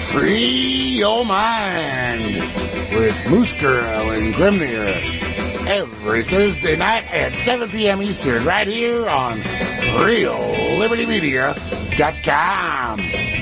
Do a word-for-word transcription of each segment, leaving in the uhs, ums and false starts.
Free Your Mind with Moose Girl and Grimnir every Thursday night at seven p.m. Eastern right here on Real Liberty Media dot com.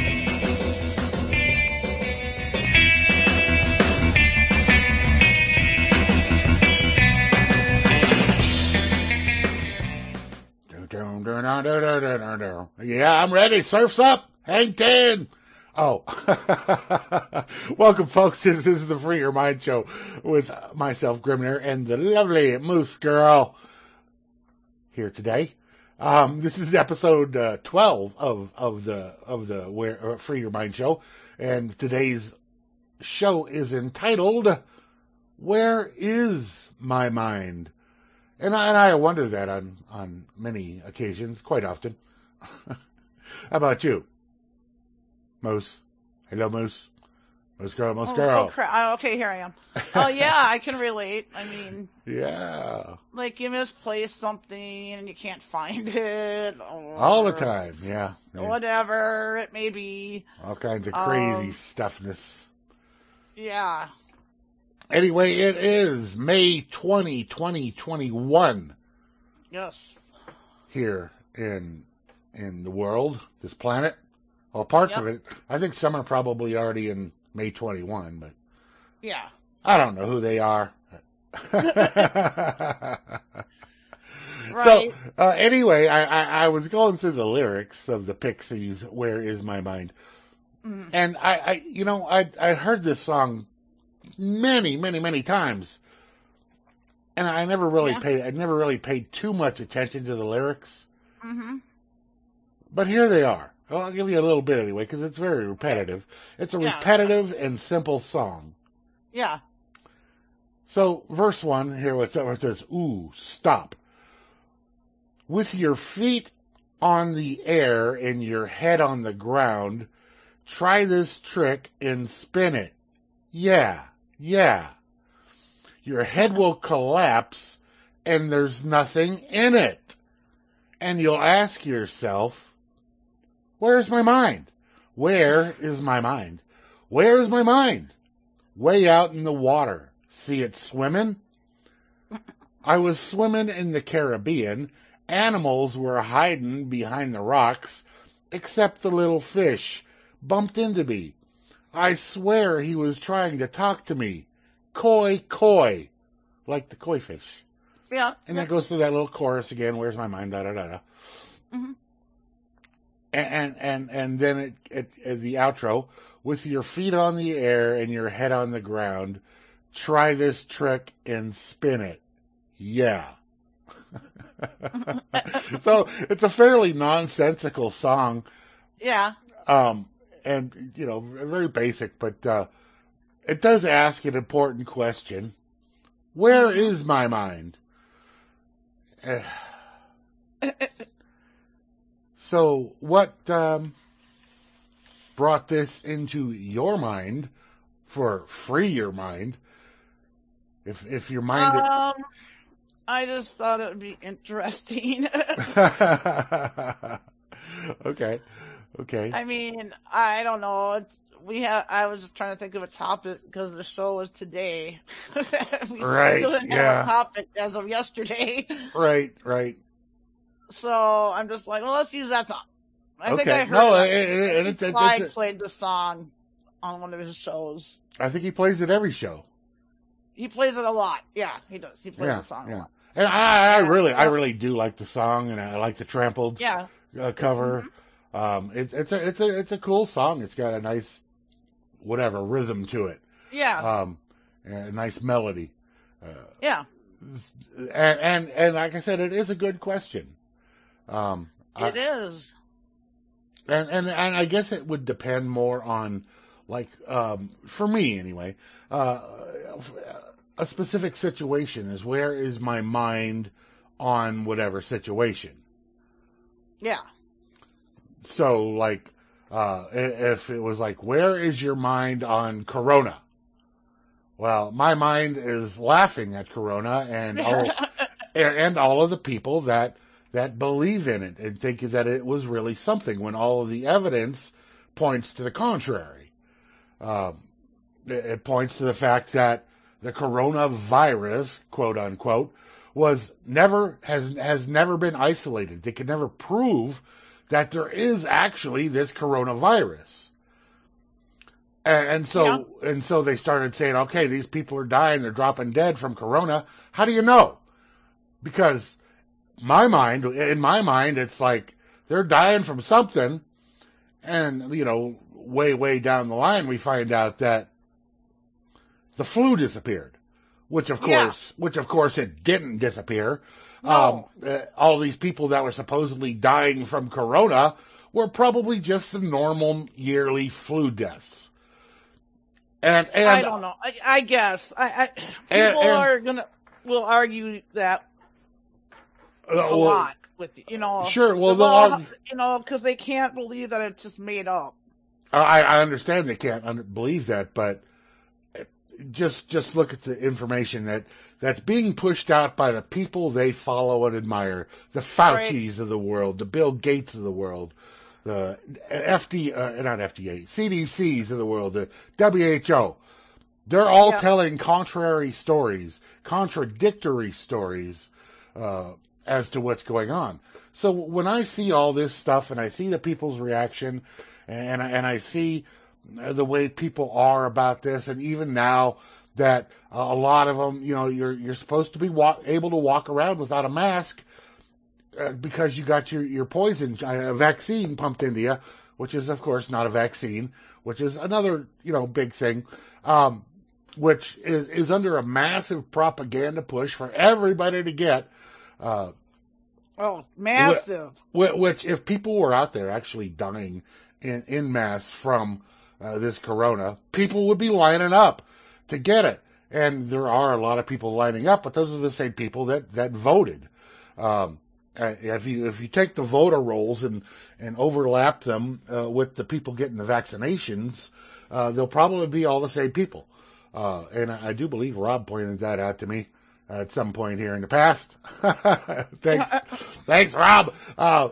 Yeah, I'm ready. Surf's up. Hang ten. Oh, welcome, folks. This is the Free Your Mind Show with myself, Grimnir, and the lovely Moose Girl here today. Um, this is episode uh, twelve of of the of the where, uh, Free Your Mind Show, and today's show is entitled "Where Is My Mind?" And I, and I wonder that on on many occasions, quite often. How about you? Moose. Hello, Moose. Moose Girl, Moose oh, Girl. Oh, crap. Okay, here I am. Oh, yeah, I can relate. I mean... Yeah. Like, you misplaced something and you can't find it. Or all the time, yeah. yeah. Whatever it may be. All kinds of crazy um, stuffness. Yeah. Anyway, it is May twentieth, twenty twenty-one. Yes. Here in in the world, this planet. Well, parts yep. of it. I think some are probably already in May twenty-first, but yeah, I don't know who they are. Right. So uh, anyway, I, I, I was going through the lyrics of the Pixies' "Where Is My Mind," mm. and I, I, you know, I I heard this song many, many, many times, and I never really yeah. paid. I never really paid too much attention to the lyrics. Mm-hmm. But here they are. Well, I'll give you a little bit anyway, because it's very repetitive. It's a yeah. repetitive and simple song. Yeah. So, verse one here, where it says, "Ooh, stop. With your feet on the air and your head on the ground, try this trick and spin it. Yeah, yeah. Your head will collapse and there's nothing in it. And you'll ask yourself, where's my mind? Where is my mind? Where is my mind? Way out in the water. See it swimming? I was swimming in the Caribbean. Animals were hiding behind the rocks, except the little fish bumped into me. I swear he was trying to talk to me. Koi, koi. Like the koi fish. Yeah. And yeah. that goes through that little chorus again, where's my mind, da da da da. Mm-hmm. And, and and then it, it, it, the outro, with your feet on the air and your head on the ground, try this trick and spin it. Yeah. So it's a fairly nonsensical song. Yeah. Um, and, you know, very basic, but uh, it does ask an important question. Where is my mind? So, what um, brought this into your mind for Free Your Mind? If if your mind... Um, I just thought it would be interesting. okay, okay. I mean, I don't know. It's, we have. I was just trying to think of a topic because the show was today. we right, still didn't yeah. have a topic as of yesterday. Right, right. So I'm just like, well, let's use that song. I okay. think I heard no, it. it, it, it, it, Clyde it, played the song on one of his shows. I think he plays it every show. He plays it a lot. Yeah, he does. He plays yeah, the song yeah. a lot. And I, I really, I really do like the song, and I like the Trampled yeah. uh, cover. Mm-hmm. Um, it, it's a, it's a, it's a cool song. It's got a nice, whatever rhythm to it. Yeah. Um, a nice melody. Uh, yeah. And, and and like I said, it is a good question. Um, it I, is. And, and and I guess it would depend more on, like, um, for me anyway, uh, a specific situation is where is my mind on whatever situation. Yeah. So, like, uh, if it was like, where is your mind on Corona? Well, my mind is laughing at Corona and all, and all of the people that that believe in it and think that it was really something when all of the evidence points to the contrary. Um, it, it points to the fact that the coronavirus, quote unquote, was never has has never been isolated. They could never prove that there is actually this coronavirus. And, and so yeah. and so they started saying, okay, these people are dying, they're dropping dead from corona. How do you know? Because my mind, in my mind, it's like they're dying from something, and you know, way way down the line, we find out that the flu disappeared, which of course, yeah. which of course it didn't disappear. No. Um, uh, all these people that were supposedly dying from corona were probably just the normal yearly flu deaths. And, and I don't know. I, I guess I, I people and, and, are gonna will argue that uh, a well, lot with you know. Sure. Well, well argue, you know, because they can't believe that it's just made up. I, I understand they can't un- believe that, but just just look at the information that that's being pushed out by the people they follow and admire, the Faucis right. of the world, the Bill Gates of the world, the F D, uh, not F D A, C D Cs of the world, the W H O. They're all yeah. telling contrary stories, contradictory stories uh, as to what's going on. So when I see all this stuff and I see the people's reaction, and and I see the way people are about this, and even now that uh, a lot of them, you know, you're you're supposed to be walk, able to walk around without a mask uh, because you got your your poison, a vaccine pumped into you, which is of course not a vaccine, which is another you know big thing, um, which is is under a massive propaganda push for everybody to get. Uh, oh, massive! Which, which, if people were out there actually dying in in mass from Uh, this corona, people would be lining up to get it, and there are a lot of people lining up. But those are the same people that that voted. Um, if you if you take the voter rolls and and overlap them uh, with the people getting the vaccinations, uh, they'll probably be all the same people. Uh, and I, I do believe Rob pointed that out to me uh, at some point here in the past. thanks, thanks, Rob. Uh,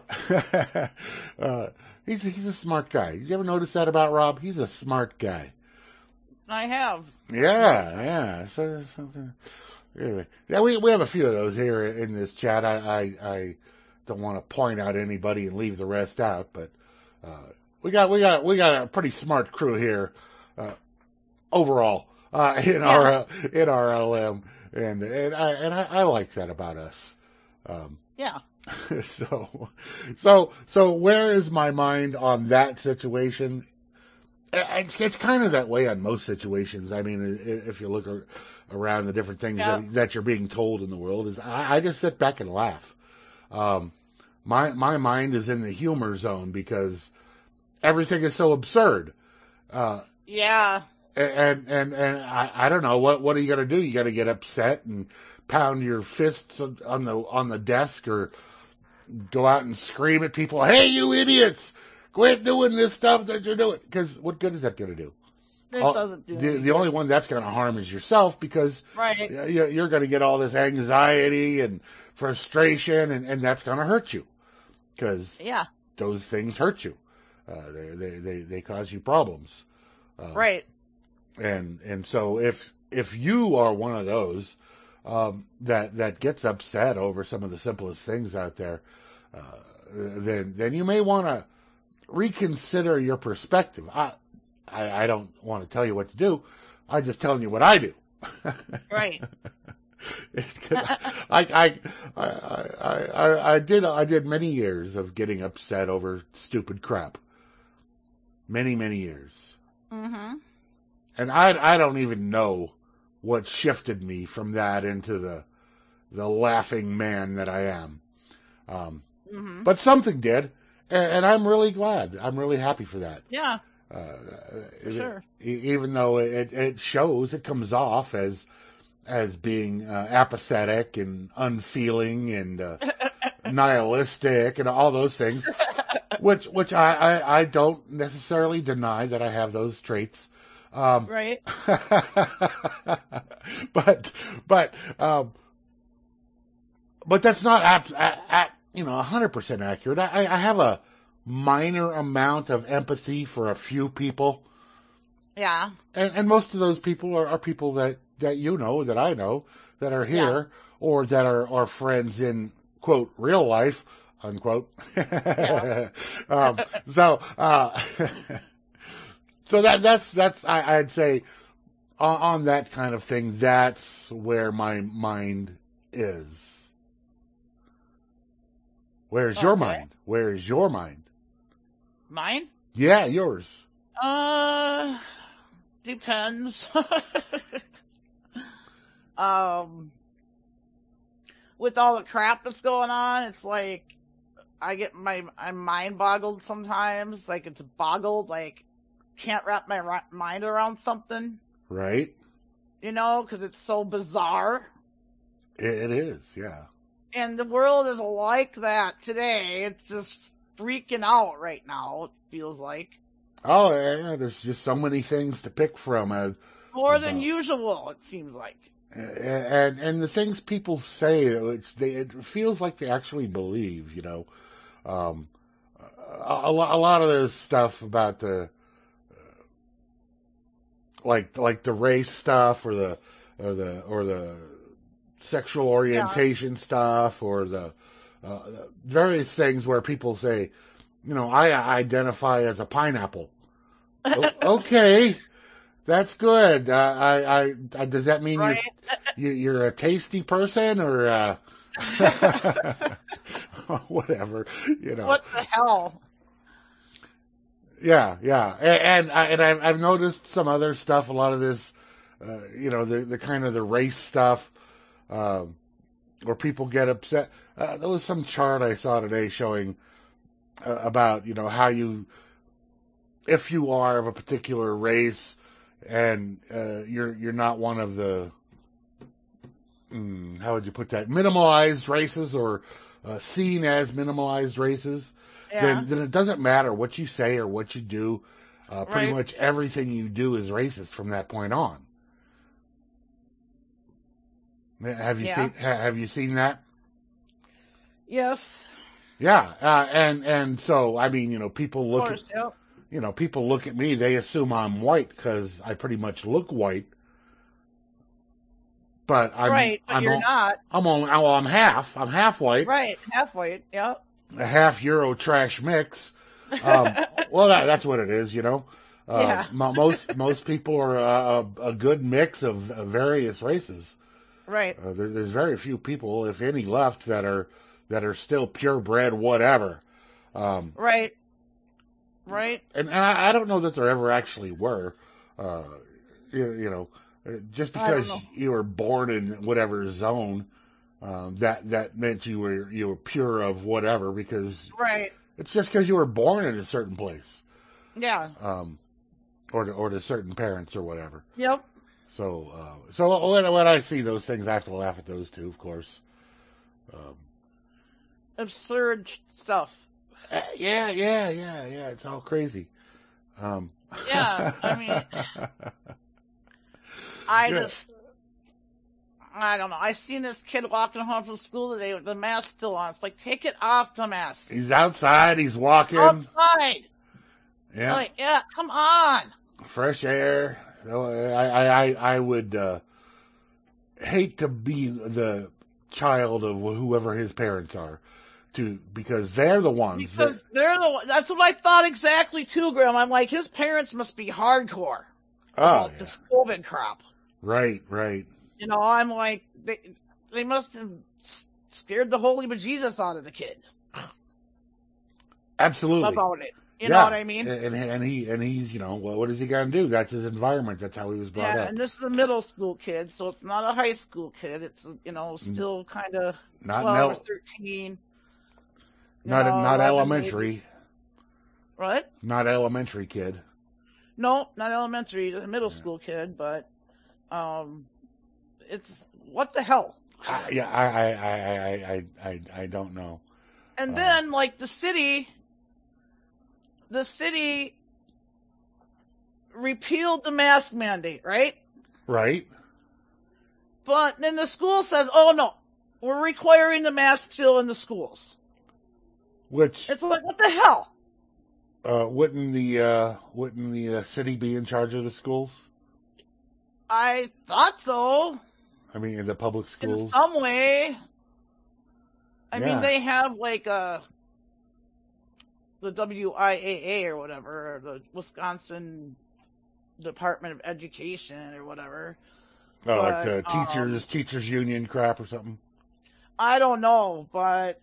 uh, He's a, he's a smart guy. You ever notice that about Rob? He's a smart guy. I have. Yeah, yeah. So, something. Anyway, yeah, we we have a few of those here in this chat. I I, I don't want to point out anybody and leave the rest out, but uh, we got we got we got a pretty smart crew here uh, overall uh, in yeah. our uh, in our L M, and and I and I, I like that about us. Um, yeah. so, so, so, where is my mind on that situation? It's, it's kind of that way on most situations. I mean, if you look around the different things yeah. that, that you're being told in the world, is I, I just sit back and laugh. Um, my my mind is in the humor zone because everything is so absurd. Uh, yeah. And and and I, I don't know what what are you gonna do? You got to get upset and pound your fists on the on the desk or go out and scream at people, hey, you idiots, quit doing this stuff that you're doing. Because what good is that going to do? It all, doesn't do the, the only one that's going to harm is yourself because right. you're, you're going to get all this anxiety and frustration, and, and that's going to hurt you. Because yeah. those things hurt you. Uh, they, they, they, they cause you problems. Uh, right. And and so if if you are one of those Um, that that gets upset over some of the simplest things out there, uh, then then you may want to reconsider your perspective. I, I I don't want to tell you what to do. I'm just telling you what I do. Right. I, I I I I I did I did many years of getting upset over stupid crap. Many many years. Mhm. And I I don't even know what shifted me from that into the the laughing man that I am. Um, mm-hmm. But something did, and, and I'm really glad. I'm really happy for that. Yeah. Uh, sure. It, even though it, it shows, it comes off as as being uh, apathetic and unfeeling and uh, nihilistic and all those things, which which I, I, I don't necessarily deny that I have those traits. Um, right. but but um, but that's not at, at, at you know one hundred percent accurate. I, I have a minor amount of empathy for a few people, Yeah. And, and most of those people are, are people that, that you know, that I know, that are here, Yeah. or that are, are friends in, quote, real life, unquote. Yeah. um, so, uh, so that, that's, that's, I, I'd say, on, on that kind of thing, that's where my mind is. Where's your Okay. mind? Where is your mind? Mine? Yeah, yours. Uh, depends. um, with all the crap that's going on, it's like I get my I'm mind boggled sometimes. Like it's boggled. Like can't wrap my ri- mind around something. Right? You know, because it's so bizarre. It, it is, yeah. And the world is like that today. It's just freaking out right now. It feels like Oh, yeah, there's just so many things to pick from. As, more than about, usual. It seems like. and and the things people say, it's they, it feels like they actually believe. You know, um, a, a lot of this stuff about the like like the race stuff or the or the or the sexual orientation yeah. stuff or the uh, various things where people say, you know, I identify as a pineapple. o- okay, that's good. Uh, I, I, I does that mean right? you're you're a tasty person or uh, whatever? You know. What the hell? Yeah, yeah, and and, I, and I've, I've noticed some other stuff. A lot of this, uh, you know, the the kind of the race stuff, uh, where people get upset. Uh, there was some chart I saw today showing uh, about you know how you, if you are of a particular race, and uh, you're you're not one of the, mm, how would you put that, minimalized races or uh, seen as minimalized races. Yeah. Then, then it doesn't matter what you say or what you do. Uh, pretty right. much everything you do is racist from that point on. Have you yeah. seen Have you seen that? Yes. Yeah, uh, and and so I mean, you know, people look course, at yep. you know people look at me. They assume I'm white because I pretty much look white. But I'm right, but I'm you're all, not. I'm only well, I'm half. I'm half white. Right, half white. Yep. A half Euro trash mix. Um, well, that, that's what it is, you know. Uh, yeah. most most people are a, a good mix of, of various races. Right. Uh, there, there's very few people, if any, left that are that are still purebred, whatever. Um, right. Right. And, and I, I don't know that there ever actually were. Uh, you, you know, just because you were born in whatever zone, um, that that meant you were you were pure of whatever. Because right. It's just because you were born in a certain place. Yeah. Um, or to, or to certain parents or whatever. Yep. So uh, so when, when I see those things, I have to laugh at those too, of course. Um, Absurd stuff. Uh, yeah, yeah, yeah, yeah. It's all crazy. Um, yeah, I mean, I yeah. just, I don't know. I seen this kid walking home from school today with the mask still on. It's like, take it off, the mask. He's outside. He's walking. Outside. Yeah. Like, yeah, come on. Fresh air. So I, I, I, I would uh, hate to be the child of whoever his parents are. To, because they're the ones. Because that, they're the ones. That's what I thought exactly too, Graham. I'm like, his parents must be hardcore oh, about yeah. this COVID crap. Right, right. You know, I'm like, they they must have scared the holy bejesus out of the kid. Absolutely. About it. You yeah. know what I mean? And and he and he's you know well, what is he gonna do? That's his environment. That's how he was brought yeah, up. and this is a middle school kid, so it's not a high school kid. It's you know still kind of not twelve el- or thirteen. Not know, not eleven, elementary. maybe. What? Not elementary kid. No, not elementary. He's a middle yeah. school kid, but um, it's what the hell. Uh, yeah, I I, I I I I don't know. And uh, then like the city, the city repealed the mask mandate, right? Right. But then the school says, "Oh no, we're requiring the mask still in the schools." Which it's like, what the hell? Uh, wouldn't the uh, wouldn't the uh, city be in charge of the schools? I thought so. I mean, in the public schools. In some way. I Yeah. mean, they have like a the W I A A or whatever, or the Wisconsin Department of Education or whatever. Oh, but, like uh, teachers um, teachers union crap or something. I don't know, but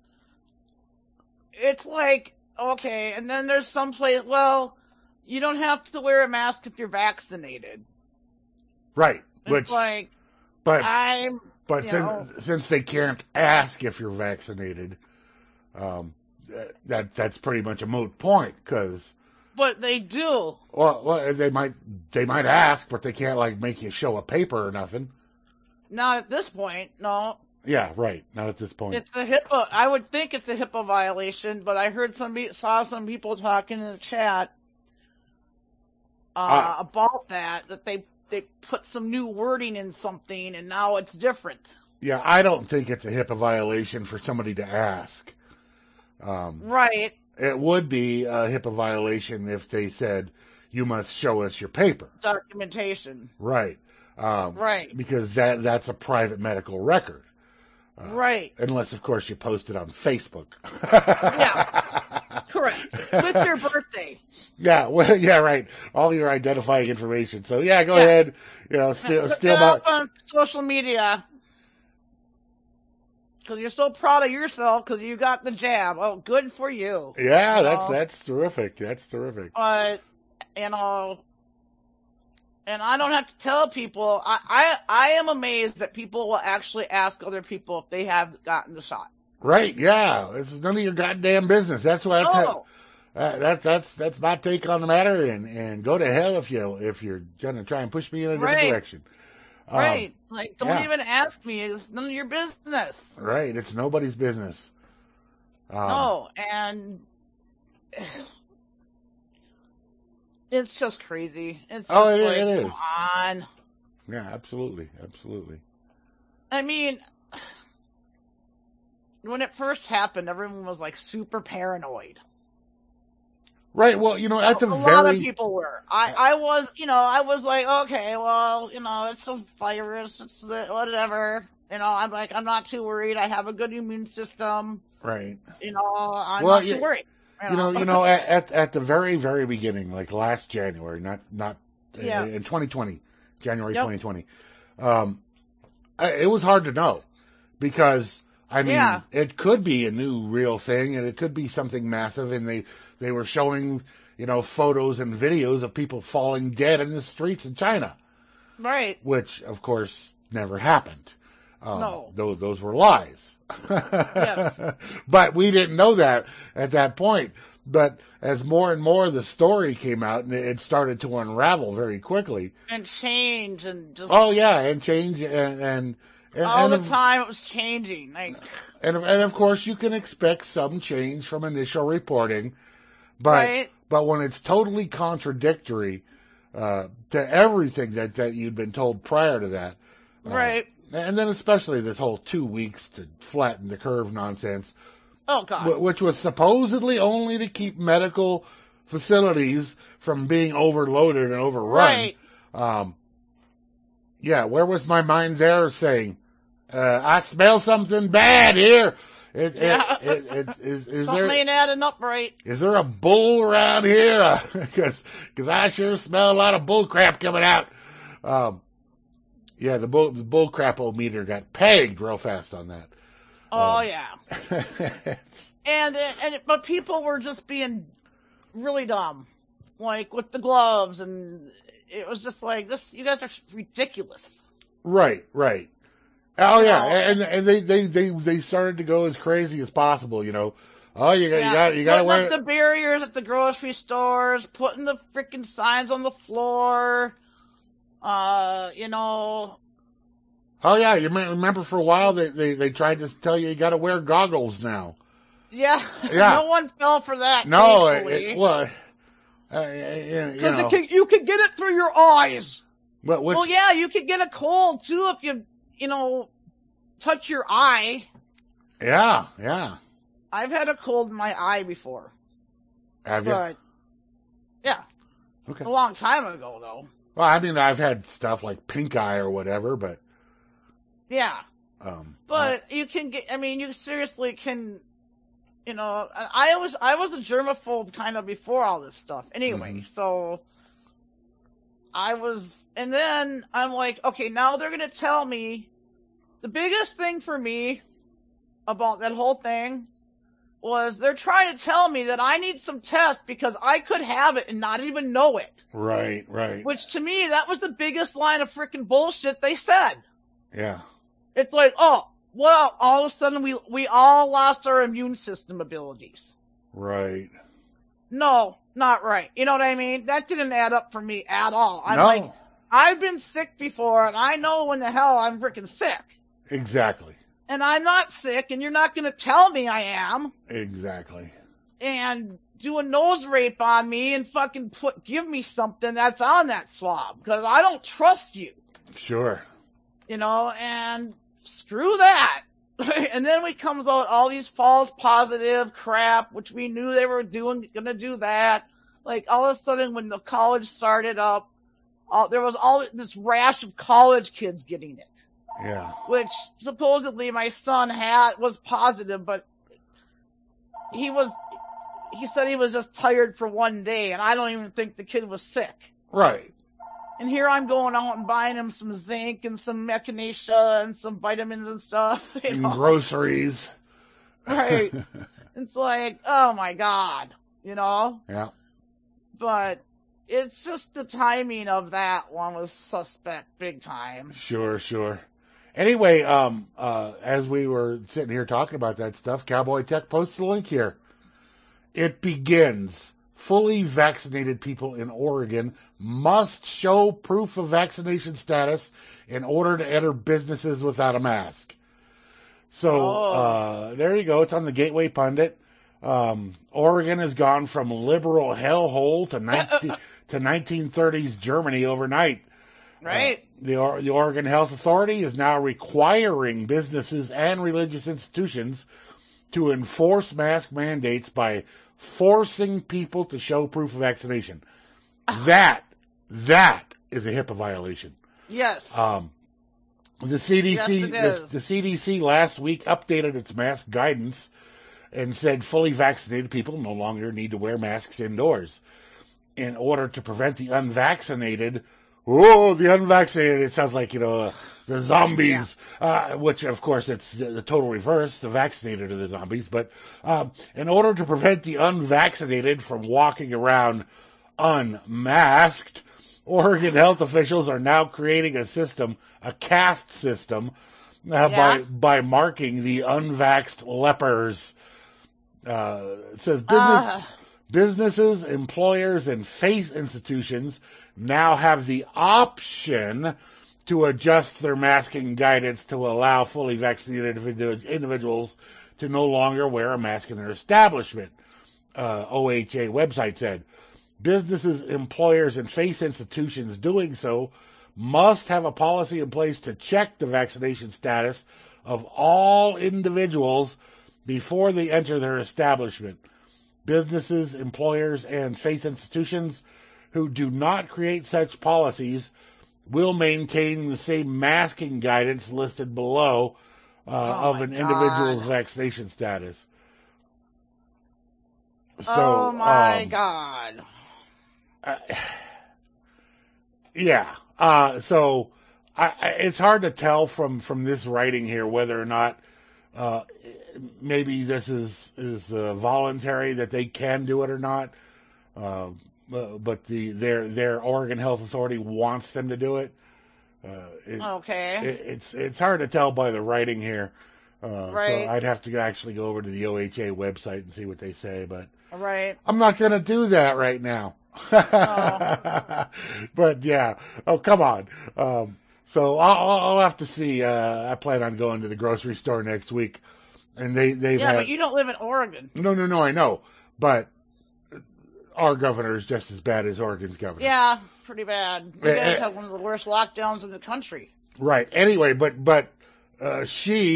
it's like, okay, and then there's some place, well, you don't have to wear a mask if you're vaccinated. Right. It's Which, like, but I'm, but you since, know, since they can't ask if you're vaccinated, um, that that's pretty much a moot point because. but they do. Well, well, they might they might ask, but they can't like make you show a paper or nothing. Not at this point, no. Yeah, right. Not at this point. It's a HIPAA. I would think it's a HIPAA violation, but I heard some, saw some people talking in the chat uh, Uh, about that. That they they put some new wording in something, and now it's different. Yeah, I don't think it's a HIPAA violation for somebody to ask. Um, Right. It would be a HIPAA violation if they said you must show us your paper. Documentation. Right. Um, Right. Because that that's a private medical record. Uh, Right. Unless, of course, you post it on Facebook. Yeah. Correct. With your birthday. Yeah, well, yeah, right. All your identifying information. So, yeah, go Yeah. ahead. You know, steal, Put steal that my... up on social media. Because you're so proud of yourself because you got the jab. Oh, good for you. Yeah, you that's know? that's terrific. That's terrific. But, you know, and I don't have to tell people. I, I, I am amazed that people will actually ask other people if they have gotten the shot. Right, yeah. This is none of your goddamn business. That's what Oh. Uh, that's that's that's my take on the matter, and, and go to hell if you if you're gonna try and push me in a different Right. direction. Um, Right. Like, don't yeah. even ask me. It's none of your business. Right. It's nobody's business. Um, No, and it's just crazy. It's just Oh, it- like, it is. come on. Yeah, absolutely, absolutely. I mean, when it first happened, everyone was like super paranoid. Right. Well, you know, at the a very lot of people were. I, I was, you know, I was like, okay, well, you know, it's a virus, it's the, whatever. You know, I'm like, I'm not too worried. I have a good immune system. right. You know, I'm Well, not you- too worried. You know, you know, at, at at the very very beginning, like last January, not not Yeah. uh, in twenty twenty, January Yep. twenty twenty. Um, I- it was hard to know because I mean, Yeah. it could be a new real thing, and it could be something massive, and they they were showing, you know, photos and videos of people falling dead in the streets in China, Right. which of course never happened. Um, No. those those were lies. Yes. But we didn't know that at that point. But as more and more the story came out, and it started to unravel very quickly. And change and just Oh yeah, and change and and and, all and the of, time it was changing. Like, and, and of course you can expect some change from initial reporting, but right. but when it's totally contradictory uh, to everything that that you'd been told prior to that, uh, Right. and then especially this whole two weeks to flatten the curve nonsense, Oh, God. wh- which was supposedly only to keep medical facilities from being overloaded and overrun. Right. Um, yeah, where was my mind there saying, uh, I smell something bad here? It, Yeah. it, it, it, is, is Something there ain't adding up right. is there a bull around here? Because I sure smell a lot of bull crap coming out. Um, yeah, the bull the bull crap-o-meter got pegged real fast on that. Oh, Um, yeah. And, and, but people were just being really dumb. Like, with the gloves, and it was just like, this, you guys are ridiculous. Right, right. Oh You yeah, know? and and they, they they they started to go as crazy as possible. You know, oh you got Yeah. you got you got to Putting wear up the barriers at the grocery stores, putting the freaking signs on the floor. Uh, you know, Oh yeah, you me- remember for a while they they, they tried to tell you you got to wear goggles now. yeah. Yeah. No one fell for that. No, it, thankfully. it, well, uh, you, you know, Because you can get it through your eyes. but which, Well, yeah, you could get a cold too if you, you know, touch your eye. yeah, yeah. I've had a cold in my eye before. Have you? But yeah, Okay. a long time ago though. Well, I mean, I've had stuff like pink eye or whatever, but Yeah, um, but I, you can get. I mean, you seriously can. You know, I was I was a germaphobe kind of before all this stuff. Anyway, Mhm. so I was, and then I'm like, okay, now they're gonna tell me. The biggest thing for me about that whole thing was they're trying to tell me that I need some tests because I could have it and not even know it. right, right, Which to me, that was the biggest line of freaking bullshit they said. yeah, It's like, oh, well, all of a sudden we we all lost our immune system abilities. right. No, not right. You know what I mean? That didn't add up for me at all. I'm no, like, I've been sick before, and I know when the hell I'm freaking sick. exactly, And I'm not sick, and you're not going to tell me I am. exactly. And do a nose rape on me and fucking put give me something that's on that swab because I don't trust you, Sure. you know. And screw that. And then we comes out all these false positive crap, which we knew they were doing, gonna do that. Like all of a sudden, when the college started up, uh, there was all this rash of college kids getting it. Yeah. Which supposedly my son had was positive, but he was. He said he was just tired for one day, and I don't even think the kid was sick. Right. And here I'm going out and buying him some zinc and some echinacea and some vitamins and stuff. You And know? groceries. Right. It's like, oh my God, you know? Yeah. But it's just the timing of that one was suspect big time. Sure, sure. Anyway, um, uh, as we were sitting here talking about that stuff, Cowboy Tech posted a link here. It begins. Fully vaccinated people in Oregon must show proof of vaccination status in order to enter businesses without a mask. So, Oh. uh, there you go. It's on the Gateway Pundit. Um, Oregon has gone from liberal hellhole to, nineteen, to nineteen thirties Germany overnight. Right. Uh, the, the Oregon Health Authority is now requiring businesses and religious institutions to enforce mask mandates by forcing people to show proof of vaccination. That, that is a HIPAA violation. Yes. Um, the C D C, Yes, it the, is. the C D C last week updated its mask guidance and said fully vaccinated people no longer need to wear masks indoors in order to prevent the unvaccinated. Oh, the unvaccinated! It sounds like, you know, uh, the zombies, yeah. uh, which of course it's the, the total reverse. The vaccinated are the zombies. But um, in order to prevent the unvaccinated from walking around unmasked, Oregon health officials are now creating a system, a caste system, uh, Yeah. by by marking the unvaxxed lepers. Uh, it says business, Uh. businesses, employers, and faith institutions now have the option to adjust their masking guidance to allow fully vaccinated individuals to no longer wear a mask in their establishment, uh, O H A website said. Businesses, employers, and faith institutions doing so must have a policy in place to check the vaccination status of all individuals before they enter their establishment. Businesses, employers, and faith institutions who do not create such policies will maintain the same masking guidance listed below uh, Oh of an my individual's God. vaccination status. So, Oh my um, God. Uh, yeah. Uh, so I, I, it's hard to tell from, from this writing here whether or not uh, maybe this is is uh, voluntary that they can do it or not. Uh, but the their their Oregon Health Authority wants them to do it. Uh, it Okay. It, it's it's hard to tell by the writing here. Uh, Right. So I'd have to actually go over to the O H A website and see what they say. But Right. I'm not going to do that right now. Oh. But yeah, oh come on. Um, so I'll, I'll have to see. Uh, I plan on going to the grocery store next week, and they they've Yeah, had, but you don't live in Oregon. no no no I know, but our governor is just as bad as Oregon's governor. Yeah, pretty bad. You Eh, guys eh. have one of the worst lockdowns in the country. Right. Anyway, but but uh, she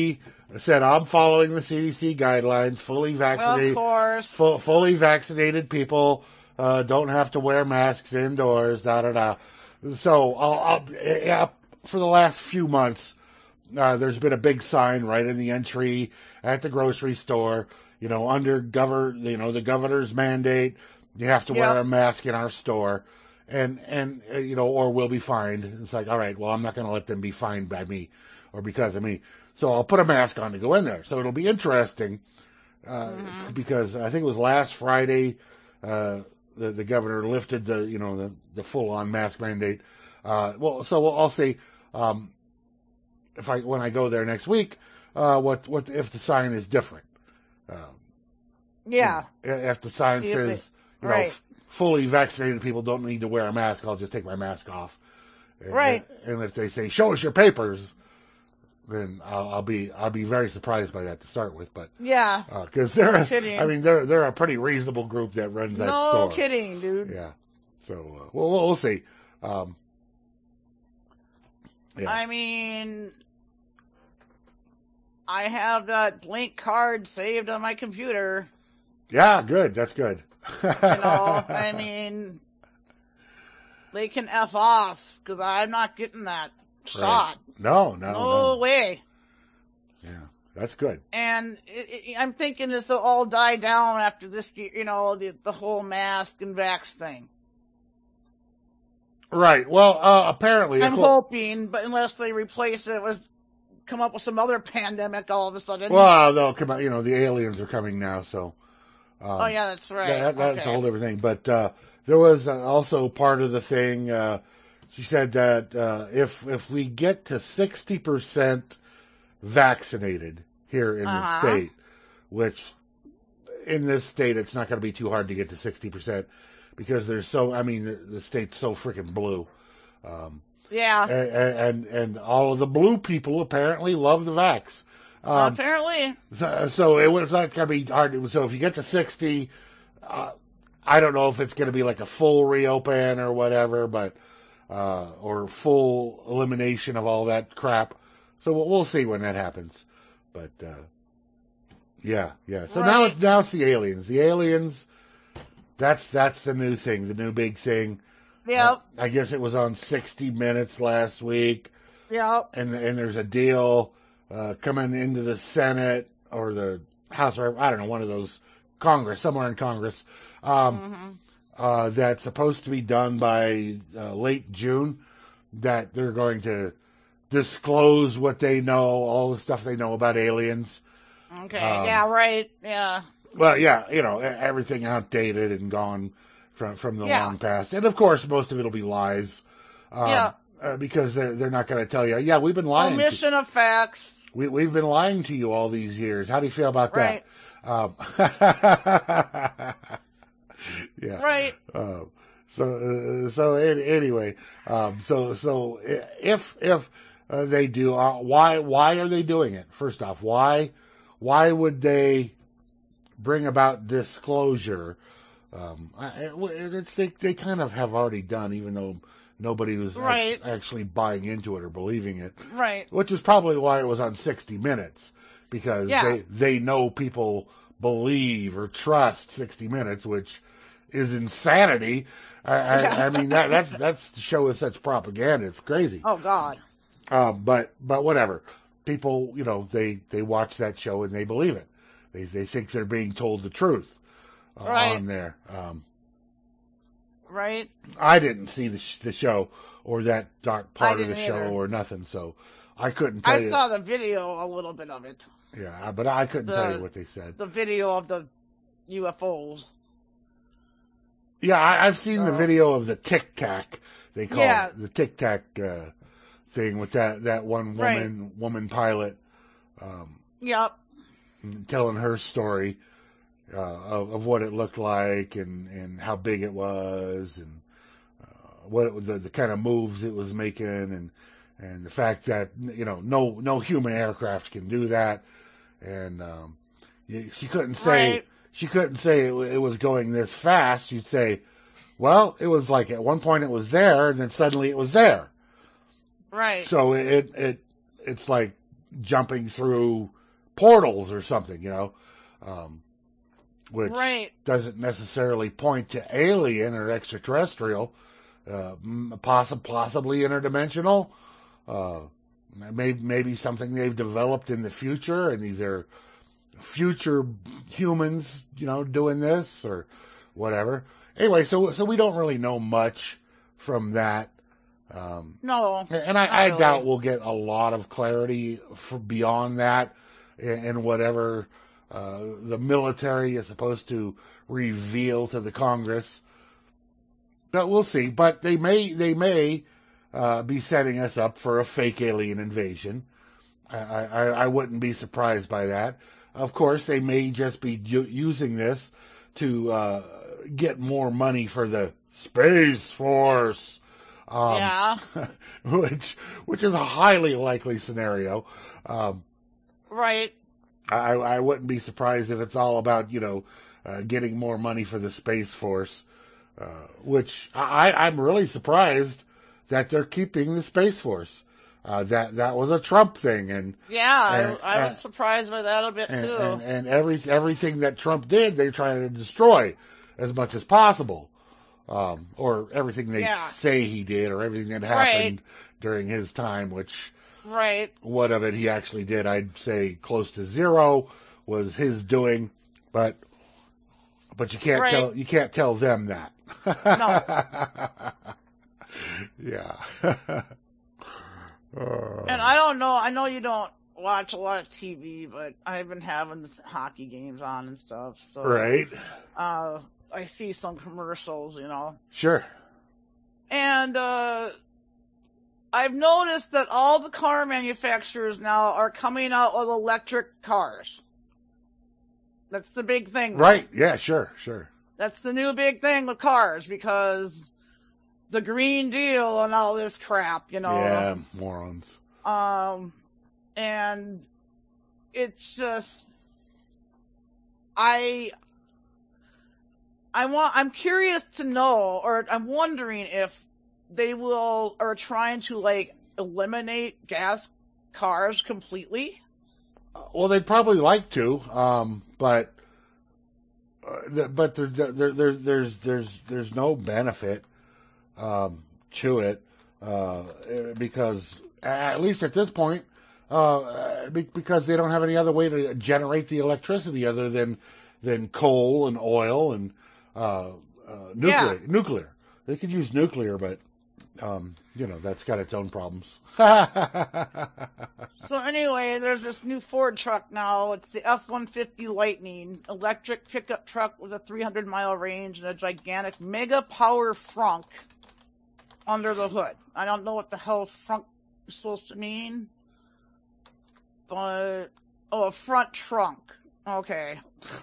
I said I'm following the C D C guidelines, fully vaccinated. Of course. Fu- fully vaccinated people uh, don't have to wear masks indoors. Da da da. So I'll, I'll, yeah, for the last few months, uh, there's been a big sign right in the entry at the grocery store. You know, under govern, you know, the governor's mandate, you have to Yep. wear a mask in our store, and and uh, you know, or we'll be fined. It's like, all right, well, I'm not going to let them be fined by me or because of me. So I'll put a mask on to go in there. So it'll be interesting uh, Mm-hmm. because I think it was last Friday uh, the the governor lifted the you know the the full on mask mandate. Uh, well, so I'll say um, if I when I go there next week, uh, what what if the sign is different? Um, Yeah. you know, if the sign See if says, it- you right. know, fully vaccinated people don't need to wear a mask, I'll just take my mask off. And, Right. And if they say, show us your papers, then I'll, I'll be I'll be very surprised by that to start with. But Yeah. because they're, No kidding. I mean, they're they're a pretty reasonable group that runs that No store. kidding, dude. Yeah. So uh, we'll we'll we'll see. Um, yeah. I mean, I have that Blink card saved on my computer. Yeah. Good. That's good. You know, I mean, they can F off because I'm not getting that shot. Right. No, no, No, no. way. Yeah, that's good. And it, it, I'm thinking this will all die down after this, you know, the, the whole mask and vax thing. Right. Well, uh, apparently, I'm of course- hoping, but unless they replace it with, come up with some other pandemic all of a sudden. well, they'll come out. You know, the aliens are coming now, so. Um, oh, yeah, that's right. That, that's okay. a whole different thing. But uh, there was uh, also part of the thing. Uh, she said that uh, if if we get to sixty percent vaccinated here in Uh-huh. the state, which in this state it's not going to be too hard to get to sixty percent because there's so. I mean, the, the state's so freaking blue. Um, Yeah. and, and and all of the blue people apparently love the vax. Um, Apparently. so, so it was not going to be hard. So if you get to sixty, uh, I don't know if it's going to be like a full reopen or whatever, but uh, or full elimination of all that crap. So we'll, we'll see when that happens. But uh, yeah, yeah. So now Right. it's now it's the aliens. The aliens. That's that's the new thing, the new big thing. Yep. Uh, I guess it was on sixty minutes last week, Yep. and and there's a deal uh, coming into the Senate or the House, or I don't know, one of those Congress, somewhere in Congress, um, hmm uh, that's supposed to be done by uh, late June. That they're going to disclose what they know, all the stuff they know about aliens. Okay. Um, yeah, right. Yeah. Well, yeah, you know, e- everything outdated and gone from from the Yeah. long past, and of course, most of it'll be lies. Um, Yeah. Uh, because they're they're not going to tell you. Yeah, we've been lying. To, Omission of facts. we we've been lying to you all these years. How do you feel about Right. that? Um, yeah. Right. Uh, so uh, so an- anyway, um, so so if if uh, they do, uh, why why are they doing it? First off, why why would they bring about disclosure? Um, I- it's, they they kind of have already done, even though nobody was ac- Right. actually buying into it or believing it. Right. Which is probably why it was on sixty minutes, because Yeah. they they know people believe or trust sixty minutes, which is insanity. I, I, Yeah. I mean that that's that's to show us that's propaganda. It's crazy. Oh God. Um, but but whatever. People, you know, they they watch that show and they believe it. They they think they're being told the truth uh, Right. on there. Um, Right. I didn't see the sh- the show or that dark part of the didn't show either. or nothing, so I couldn't tell I you. saw the video, a little bit of it. Yeah, but I couldn't The- tell you what they said. The video of the U F Os. Yeah, I, I've seen the Oh. video of the Tic Tac. They call Yeah. it the Tic Tac uh, thing with that that one Right. woman woman pilot um, Yep. telling her story uh, of, of what it looked like and, and how big it was and uh, what it, the, the kind of moves it was making and and the fact that you know no no human aircraft can do that and um, you- she couldn't say Right. she couldn't say it, wa- it was going this fast. She'd say, well, it was like at one point it was there and then suddenly it was there. Right. So it it it's like jumping through portals or something, you know, um, which right. doesn't necessarily point to alien or extraterrestrial, uh, poss- possibly interdimensional, uh, maybe, maybe something they've developed in the future, and these are future humans, you know, doing this or whatever. Anyway, so so we don't really know much from that. Um, no, and I, I really. doubt we'll get a lot of clarity for beyond that in, in whatever uh, the military is supposed to reveal to the Congress. But we'll see. But they may they may uh, be setting us up for a fake alien invasion. I, I, I wouldn't be surprised by that. Of course, they may just be u- using this to uh, get more money for the Space Force. Um, yeah. which which is a highly likely scenario. Um, right. I, I wouldn't be surprised if it's all about, you know, uh, getting more money for the Space Force, uh, which I, I'm really surprised that they're keeping the Space Force. Uh, that that was a Trump thing, and yeah, and, I, I was surprised by that a bit and, too. And, and every everything that Trump did, they tried to destroy as much as possible. Um, or everything they yeah. say he did, or everything that happened right. during his time, which, right. what of it he actually did, I'd say close to zero was his doing, but but you can't right. tell you can't tell them that. No. yeah. uh, and I don't know. I know you don't watch a lot of T V, but I've been having hockey games on and stuff. So, right. Uh. I see some commercials, you know. Sure. And uh, I've noticed that all the car manufacturers now are coming out with electric cars. That's the big thing. Right. Yeah, sure, sure. That's the new big thing with cars, because the Green Deal and all this crap, you know. Yeah, morons. Um, and it's just, I... I want. I'm curious to know, or I'm wondering if they will are trying to like eliminate gas cars completely. Well, they'd probably like to, um, but uh, but there, there, there, there's there's there's no benefit um, to it uh, because at least at this point, uh, because they don't have any other way to generate the electricity other than than coal and oil and Uh, uh, nuclear, yeah. nuclear. They could use nuclear, but um, you know that's got its own problems. So anyway, there's this new Ford truck now. It's the F one fifty Lightning, electric pickup truck with a three hundred mile range and a gigantic mega power frunk under the hood. I don't know what the hell frunk is supposed to mean, but oh, a front trunk. Okay.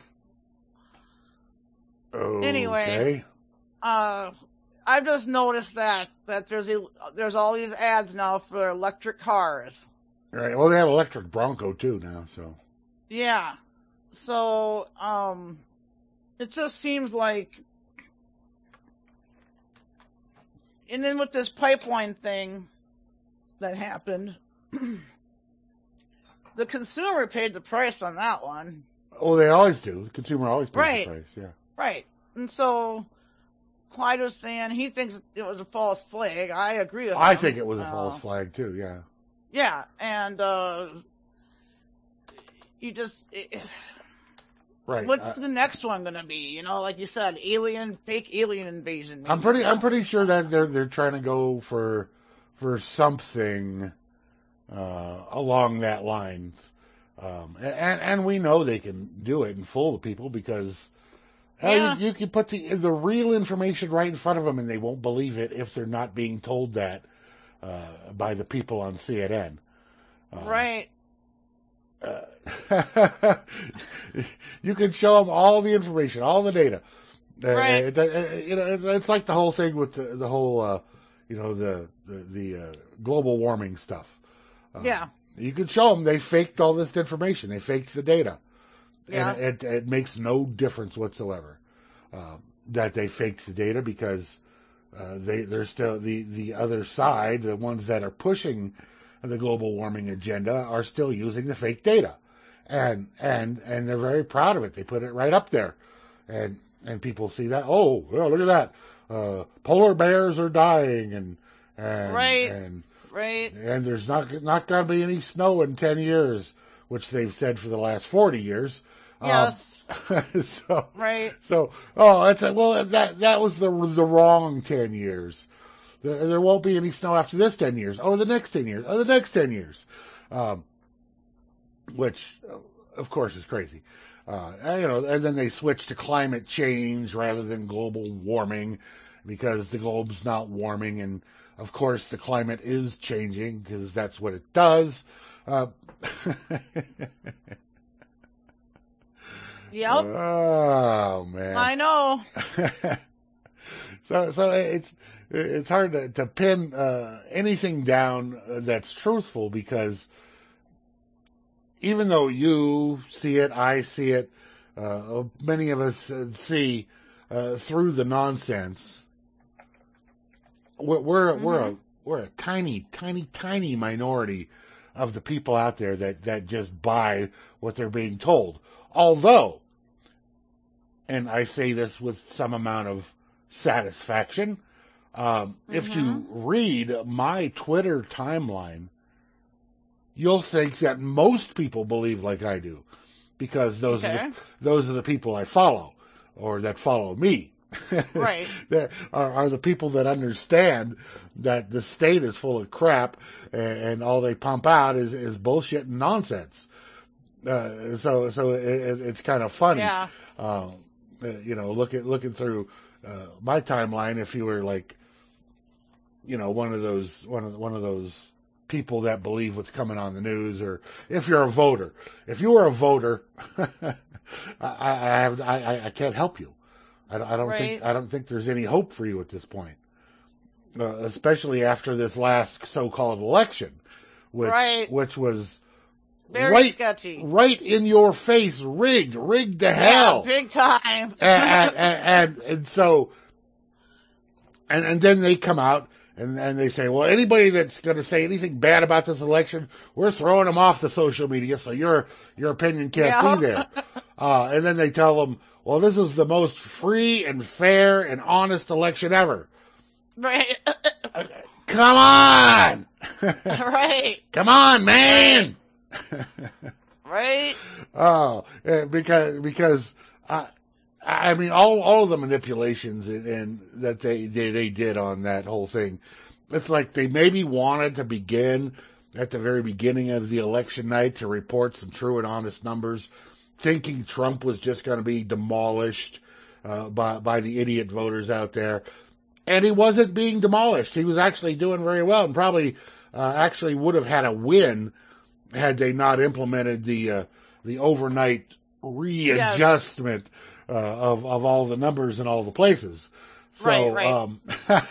Okay. Anyway, uh, I've just noticed that that there's a, there's all these ads now for electric cars. Right. Well, they have electric Bronco too now, so. Yeah. So, um, it just seems like, and then with this pipeline thing that happened, the consumer paid the price on that one. Oh, they always do. The consumer always pays right. the price. Yeah. Right. And so Clyde was saying he thinks it was a false flag. I agree with I him. think it was a uh, false flag too. Yeah. Yeah, and uh, you just it, right. What's uh, the next one going to be? You know, like you said, alien, fake alien invasion. Maybe. I'm pretty. I'm pretty sure that they're they're trying to go for for something uh, along that lines, um, and and we know they can do it and fool the people because. Yeah. Uh, you, you can put the the real information right in front of them, and they won't believe it if they're not being told that uh, by the people on C N N. Um, right. Uh, you can show them all the information, all the data. Uh, right. Uh, uh, you know, it's like the whole thing with the, the whole, uh, you know, the the, the uh, global warming stuff. Um, yeah. You can show them they faked all this information. They faked the data. Yeah. And it, it makes no difference whatsoever uh, that they faked the data because uh, they they're still the, the other side, the ones that are pushing the global warming agenda, are still using the fake data, and and and they're very proud of it. They put it right up there, and and people see that. Oh, well, look at that. Uh, polar bears are dying, and and Right. and Right. and there's not not going to be any snow in ten years, which they've said for the last forty years. Yes. Um, so Right. so oh, that's a, well that that was the the wrong ten years. There, there won't be any snow after this ten years. Oh, the next ten years. Oh, the next ten years. Um, which, of course, is crazy. Uh, and, you know, and then they switch to climate change rather than global warming because the globe's not warming, and of course the climate is changing because that's what it does. Uh, Yep. Oh man. I know. so so it's it's hard to, to pin uh, anything down that's truthful because even though you see it, I see it, uh, many of us uh, see uh, through the nonsense. We're we're, Mm-hmm. we're a we're a tiny, tiny, tiny minority of the people out there that, that just buy what they're being told. Although, and I say this with some amount of satisfaction, um, Mm-hmm. if you read my Twitter timeline, you'll think that most people believe like I do, because those Okay. are the, those are the people I follow, or that follow me. Right. that are, are the people that understand that the state is full of crap, and, and all they pump out is, is bullshit and nonsense. Uh, so so it, it's kind of funny. Yeah. Uh, you know, look at looking through uh, my timeline. If you were like, you know, one of those one of one of those people that believe what's coming on the news, or if you're a voter, if you were a voter, I, I have I, I can't help you. I, I don't Right. think I don't think there's any hope for you at this point, uh, especially after this last so-called election, which Right. which was Very right sketchy. right in your face, rigged, rigged to Yeah, hell, big time. and, and, and and so and and then they come out and and they say, well, anybody that's going to say anything bad about this election, we're throwing them off the social media, so your your opinion can't Yeah. be there. Uh, and then they tell them, well, this is the most free and fair and honest election ever. Right. Come on! Right. Come on, man! Right. Oh, eh, because because I I mean all all of the manipulations and, and that they, they they did on that whole thing, it's like they maybe wanted to begin at the very beginning of the election night to report some true and honest numbers, thinking Trump was just going to be demolished uh, by by the idiot voters out there, and he wasn't being demolished. He was actually doing very well, and probably uh, actually would have had a win had they not implemented the uh, the overnight readjustment uh, of of all the numbers in all the places. So, Right, right. Um,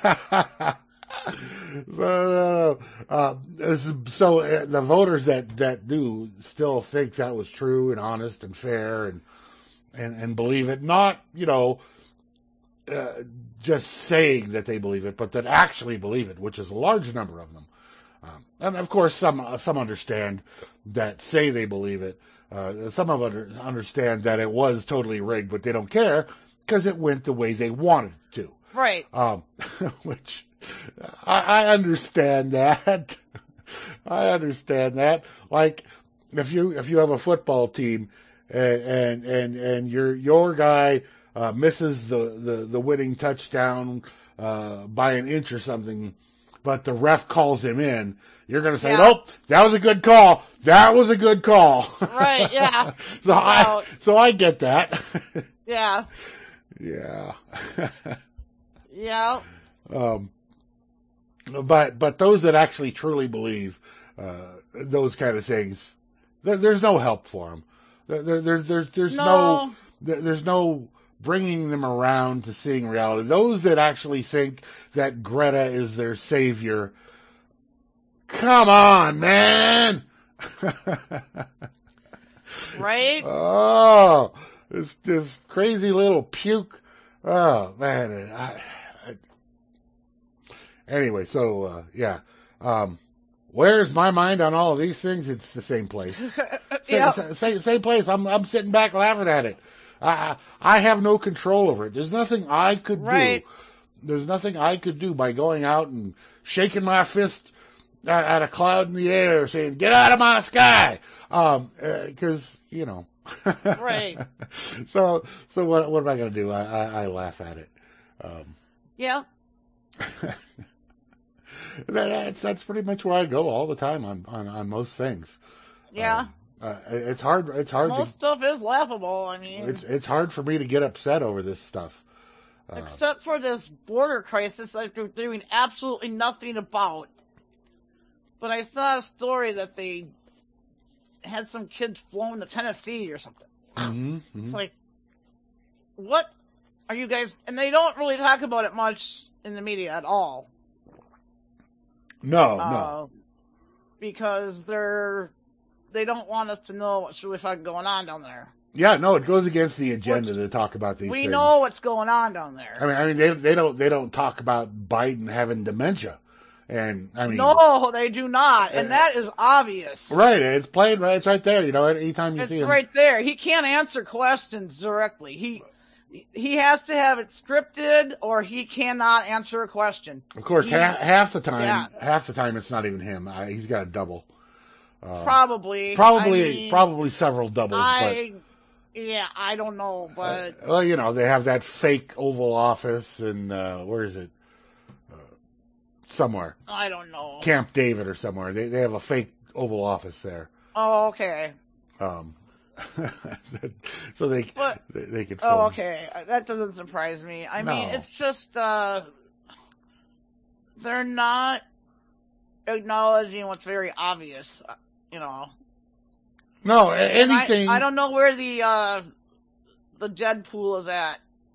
so, uh, so uh, the voters that, that do still think that was true and honest and fair and and, and believe it, not, you know, uh, just saying that they believe it, but that actually believe it, which is a large number of them. Um, and of course, some uh, some understand that say they believe it. Uh, some of them understand that it was totally rigged, but they don't care because it went the way they wanted it to. Right. Um, which I, I understand that. I understand that. Like if you if you have a football team and and and, and your your guy uh, misses the, the, the winning touchdown uh, by an inch or something, but the ref calls him in, you're going to say, Yeah. nope, that was a good call. That was a good call. Right, yeah. so I Well- so I get that. Yeah. Yeah. Yeah. um, but but those that actually truly believe uh, those kind of things, there, there's no help for them. There, there, there's there's there's no, No. there, there's no bringing them around to seeing reality. Those that actually think that Greta is their savior, come on, man. Right. Oh, this this crazy little puke. Oh man. I, I, anyway, so uh, yeah. Um, Where's my mind on all of these things? It's the same place. Yep. Same, same, same place. I'm I'm sitting back laughing at it. I I have no control over it. There's nothing I could Right. do. There's nothing I could do by going out and shaking my fist at, at a cloud in the air, saying "Get out of my sky," because um, uh, you know. Right. So so what what am I going to do? I, I I laugh at it. Um, Yeah. that's that's pretty much where I go all the time on on, on most things. Yeah. Um, uh, it's hard. It's hard Most to. stuff is laughable. I mean, It's it's hard for me to get upset over this stuff. Uh, except for this border crisis that they're doing absolutely nothing about. But I saw a story that they had some kids flown to Tennessee or something. mm-hmm, mm-hmm. It's like, what are you guys? And they don't really talk about it much in the media at all. No, uh, no. Because they're they don't want us to know what's really fucking going on down there. Yeah, no. It goes against the agenda Which to talk about these we things. know what's going on down there. I mean, I mean, they they don't they don't talk about Biden having dementia, and I mean, No, they do not, and Uh, that is obvious. right? It's played right. It's right there. You know, anytime you It's see him. right there. He can't answer questions directly. He he has to have it scripted, or he cannot answer a question. Of course, He- half, half the time, yeah. half the time it's not even him. I, he's got a double. Uh, Probably. Probably, I mean, probably several doubles. I yeah, I don't know, but but uh, well, you know, they have that fake Oval Office in uh, where is it? Uh, somewhere, I don't know. Camp David or somewhere. They they have a fake Oval Office there. Oh, okay. Um, so they But- they, they could. Film. Oh, okay. That doesn't surprise me. I mean, No. it's just uh they're not acknowledging what's very obvious, uh, you know. No, a- And I- anything. I, don't know where the uh the Jed pool is at.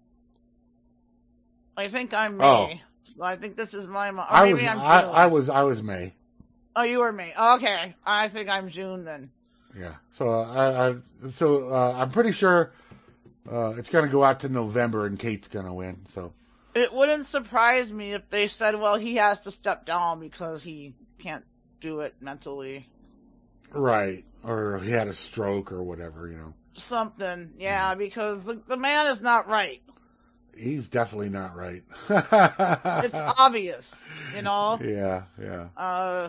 I think I'm May. Oh. I think this is my month. I Maybe was I'm I, June. I was I was May. Oh, you were May. Okay. I think I'm June then. Yeah. So uh, I, I so uh, I'm pretty sure uh, it's going to go out to November, and Kate's going to win. So It wouldn't surprise me if they said, well, he has to step down because he can't do it mentally. right, or he had a stroke or whatever. You know, Something. Yeah, because the, the man is not right. he's definitely not right. It's obvious, you know? Yeah, yeah. Uh,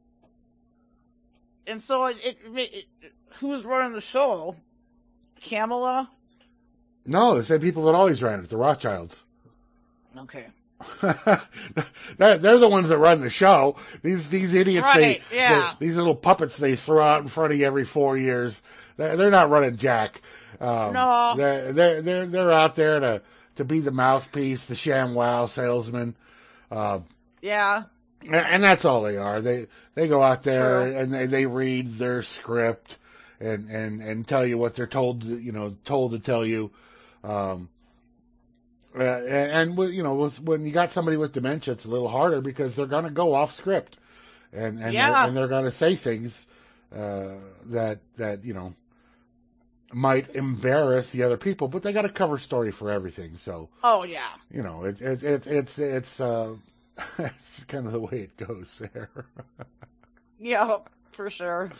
and so it, it, it, who's running the show? Kamala? No, the same people that always ran it, the Rothschilds. Okay. they're, they're the ones that run the show. These these idiots, Right, they, yeah. they, these little puppets they throw out in front of you every four years. They're, they're not running jack. Um, No. They're they're they're they're out there to to be the mouthpiece, the ShamWow salesman. Uh, Yeah. and, and that's all they are. They they go out there True. and they, they read their script and, and, and tell you what they're told to, you know told to tell you. Um, Uh, and, and you know, when you got somebody with dementia, it's a little harder because they're going to go off script, and and Yeah. they're, and they're going to say things uh, that that you know might embarrass the other people, but they got a cover story for everything. So Oh, yeah. you know, it, it, it it's it's uh, it's kind of the way it goes there. Yeah, for sure.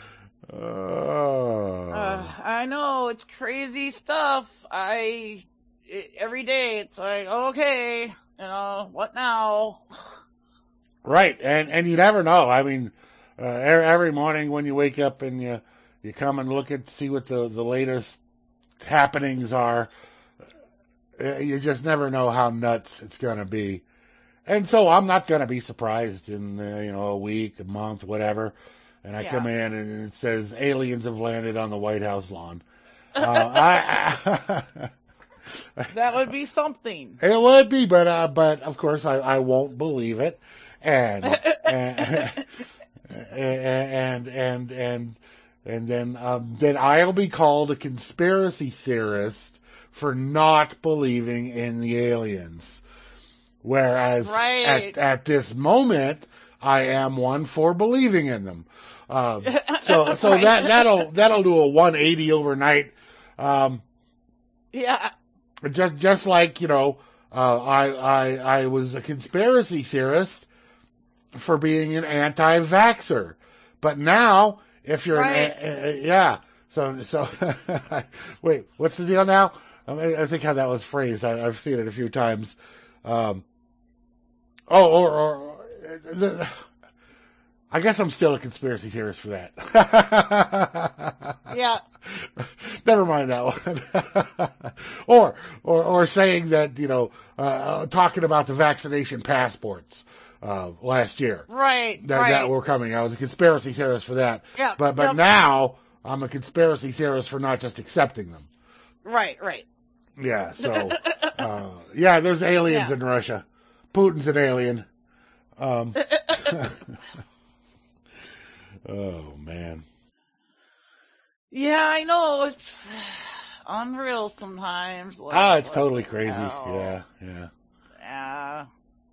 Oh. Uh, I know, it's crazy stuff. I... It, every day it's like, okay, you know, what now? Right, and and you never know. I mean, uh, every morning when you wake up and you you come and look at see what the the latest happenings are, uh, you just never know how nuts it's going to be. And so I'm not going to be surprised in uh, you know a week, a month, whatever, and I Yeah. come in and it says aliens have landed on the White House lawn. Uh, I, I That would be something. It would be, but uh, but of course I, I won't believe it, and and and and and, and then um, then I'll be called a conspiracy theorist for not believing in the aliens, whereas Right. at at this moment I am one for believing in them. Um, so so Right. that that'll that'll do a one eighty overnight. Um, Yeah. Just, just like you know, uh, I, I, I was a conspiracy theorist for being an anti-vaxxer. But now, if you're Right. an, uh, yeah, so so wait, what's the deal now? I, mean, I think how that was phrased. I, I've seen it a few times. Um, oh, or, or, or the, I guess I'm still a conspiracy theorist for that. Yeah. Never mind that one. or, or, or saying that, you know, uh, talking about the vaccination passports uh, last year. Right. That, right. that were coming. I was a conspiracy theorist for that. Yeah. But but yep. now I'm a conspiracy theorist for not just accepting them. Right. Right. Yeah. So uh, yeah, there's aliens Yeah. in Russia. Putin's an alien. Um, oh man. Yeah, I know it's unreal sometimes. Like, Ah, it's what totally the crazy. hell? Yeah, yeah. Yeah.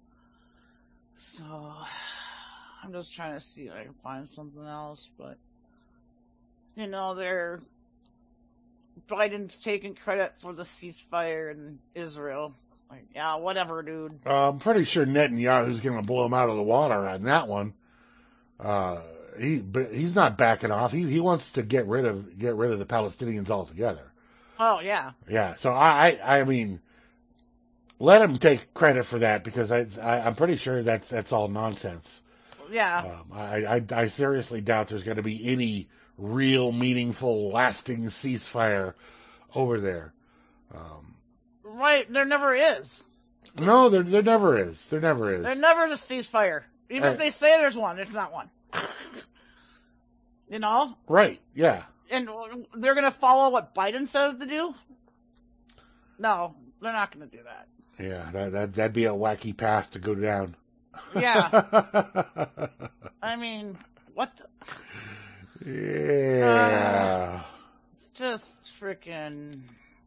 So I'm just trying to see if I can find something else, but you know, they're Biden's taking credit for the ceasefire in Israel. Like, yeah, whatever, dude. Uh, I'm pretty sure Netanyahu's going to blow him out of the water on that one. Uh, he, but he's not backing off. He he wants to get rid of get rid of the Palestinians altogether. Oh yeah. Yeah. So I I, I mean, let him take credit for that because I, I I'm pretty sure that's that's all nonsense. Yeah. Um, I, I I seriously doubt there's going to be any real meaningful lasting ceasefire over there. Um, Right. There never is. no, there there never is. There never is. There never is a ceasefire. Even Uh, if they say there's one, there's not one. You know? Right. Yeah. And they're going to follow what Biden says to do? No, they're not going to do that. Yeah. That that that'd be a wacky path to go down. Yeah. I mean, what the... Yeah. Uh, it's just freaking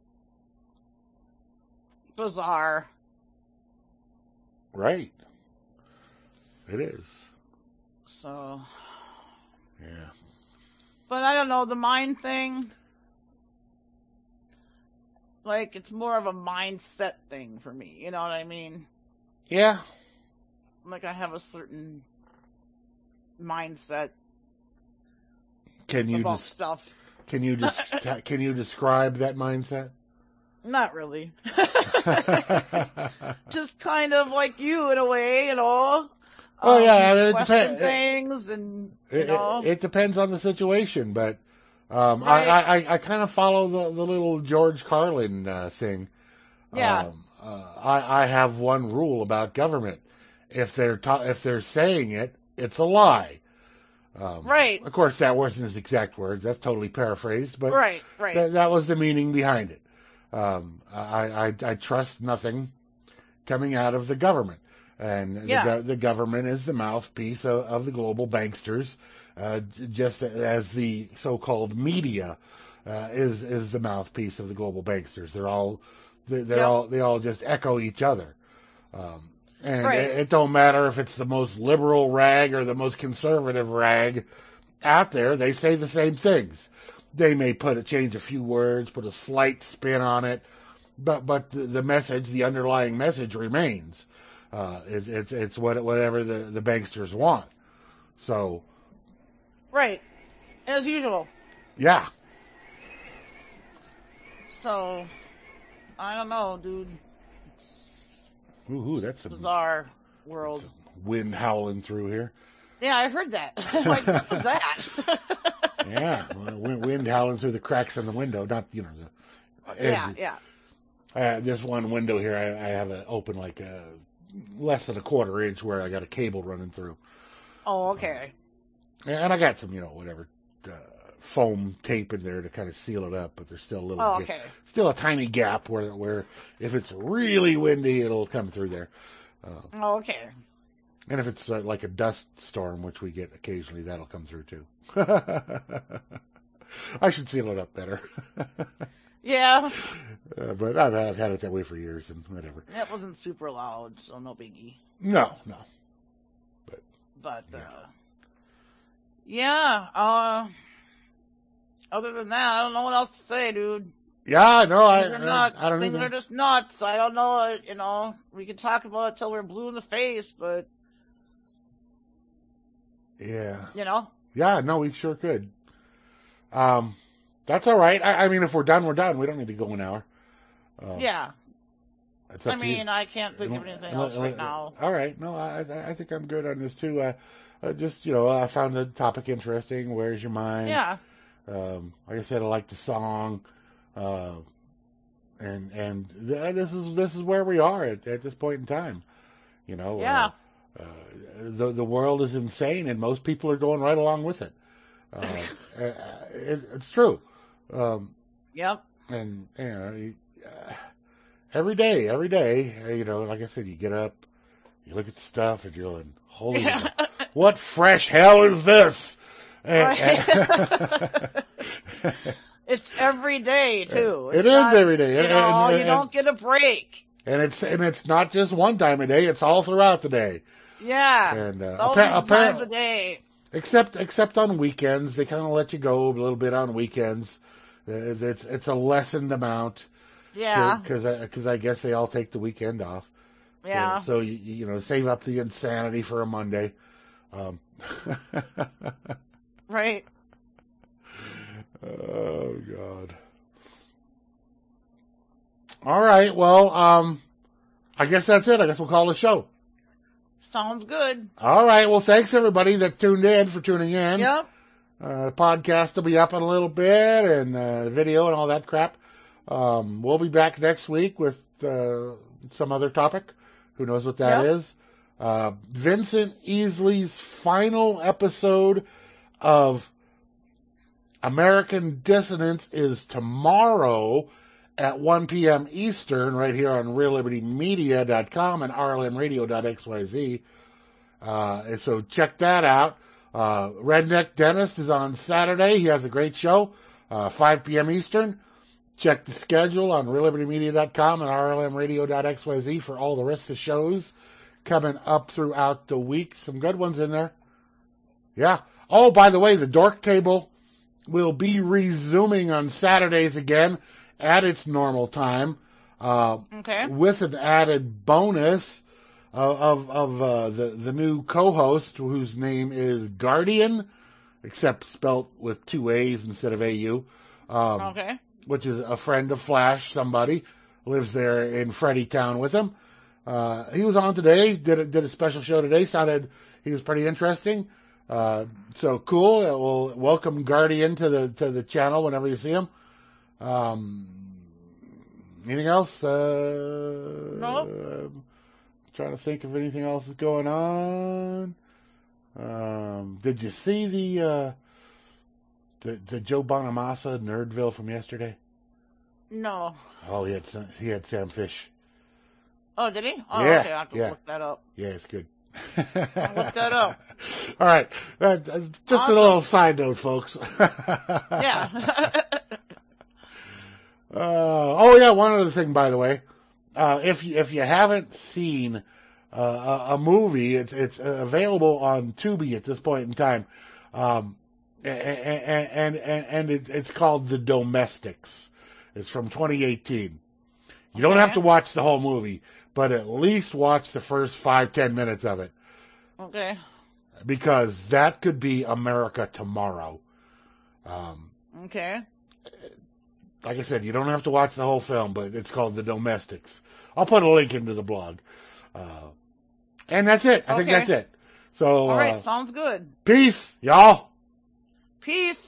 bizarre. Right. It is. So, Yeah. but I don't know, the mind thing, like, it's more of a mindset thing for me. You know what I mean? Yeah. Like, I have a certain mindset Can you about des- stuff. can you des- can you describe that mindset? Not really. Just kind of like you in a way, you know. Oh um, yeah, I mean, it question depends. things and you It, know. it, it depends on the situation, but um, Right. I, I, I kind of follow the, the little George Carlin uh, thing. Yeah. Um, uh, I, I have one rule about government: if they're ta- if they're saying it, it's a lie. Um, Right. Of course, that wasn't his exact words. That's totally paraphrased, but Right. Right. th- that was the meaning behind it. Um, I, I, I trust nothing coming out of the government. And Yeah. the, go- the government is the mouthpiece of, of the global banksters, uh, j- just as the so-called media uh, is is the mouthpiece of the global banksters. They're all they- they're Yep. all they all just echo each other. Um, and Right. it, it don't matter if it's the most liberal rag or the most conservative rag out there. They say the same things. They may put a change a few words, put a slight spin on it, but but the, the message, the underlying message remains. Uh, it's it's it's what whatever the the banksters want. So Right. As usual. yeah, So, I don't know, dude. ooh, that's some Bizarre world. wind howling through here. Yeah, I heard that. Like, what was that? Yeah, well, wind, wind howling through the cracks in the window. Not you know the Yeah, edges. yeah. Uh, this one window here, I, I have it open like a, less than a quarter inch where I got a cable running through. Oh, okay. And I got some, you know, whatever, uh, foam tape in there to kind of seal it up, but there's still a little, Oh, ga- okay. still a tiny gap where, where if it's really windy, it'll come through there. Uh, Oh, okay. and if it's uh, like a dust storm, which we get occasionally, that'll come through too. I should seal it up better. Yeah. Uh, but I've, I've had it that way for years and whatever. It wasn't super loud, so no biggie. No, no. But, Yeah. uh, yeah, uh, other than that, I don't know what else to say, dude. Yeah, no, I, Things are I, nuts. I don't Things either. are just nuts. I don't know, uh, you know, we can talk about it till we're blue in the face, but Yeah. You know? Yeah, no, we sure could. Um, that's all right. I, I mean, if we're done, we're done. We don't need to go an hour. Uh, Yeah. It's up I to you. mean, I can't think of anything else right now. All right. No, I I think I'm good on this too. Uh, uh, just, you know, I found the topic interesting. Where's your mind? Yeah. Um, like I said, I like the song. Uh, and and th- this is this is where we are at, at this point in time. You know. Yeah. Uh, uh, the the world is insane, and most people are going right along with it. Uh, it it's true. Um, yep. And you know. You, uh, Every day, every day, you know, like I said, you get up, you look at stuff, and you're going, holy, Yeah. what fresh hell is this? And, Right. It's every day, too. It It's is not, every day. You And, know, and, you don't get a break. And it's and it's not just one time a day, it's all throughout the day. Yeah. And uh, Thousands appa- of times a day. Except except on weekends, they kind of let you go a little bit on weekends. Uh, It's it's a lessened amount. Yeah. Because I, cause I guess they all take the weekend off. Yeah. So, so you, you know, save up the insanity for a Monday. Um, right. Oh, God. All right. Well, um, I guess that's it. I guess we'll call the show. Sounds good. All right. Well, thanks, everybody that tuned in for tuning in. Yep. Uh, podcast will be up in a little bit, and uh, video and all that crap. Um, we'll be back next week with uh, some other topic. Who knows what that yep. is? Uh, Vincent Easley's final episode of American Dissonance is tomorrow at one p.m. Eastern, right here on real liberty media dot com and r l m radio dot x y z. Uh, and so check that out. Uh, Redneck Dennis is on Saturday. He has a great show, uh, five p.m. Eastern. Check the schedule on real liberty media dot com and r l m radio dot x y z for all the rest of the shows coming up throughout the week. Some good ones in there. Yeah. Oh, by the way, the Dork Table will be resuming on Saturdays again at its normal time. Uh, okay. With an added bonus of of, of uh, the the new co-host, whose name is Guardian, except spelt with two A's instead of A U. Um, okay. Which is a friend of Flash, somebody lives there in Freddytown with him. Uh, he was on today, did a, did a special show today. Sounded he was pretty interesting. Uh, so cool. We'll welcome Guardian to the to the channel whenever you see him. Um, anything else? Uh, no. I'm trying to think if anything else is going on. Um, did you see the? Uh, The, the Joe Bonamassa Nerdville from yesterday? No. Oh, he had some, he had Sam Fish. Oh, did he? Oh, yeah, okay. I have to yeah. look that up. Yeah, it's good. I'll look that up. All right. Uh, just Awesome. a little side note, folks. yeah. uh, oh, yeah, one other thing, by the way. Uh, if, you, if you haven't seen uh, a, a movie, it's, it's available on Tubi at this point in time. Um, And and and, and it, it's called The Domestics. It's from twenty eighteen. You don't Okay. have to watch the whole movie, but at least watch the first five ten minutes of it. Okay. Because that could be America tomorrow. Um, Okay. like I said, you don't have to watch the whole film, but it's called The Domestics. I'll put a link into the blog. Uh, and that's it. I think Okay. that's it. So All right. uh, Sounds good. peace, y'all. Peace.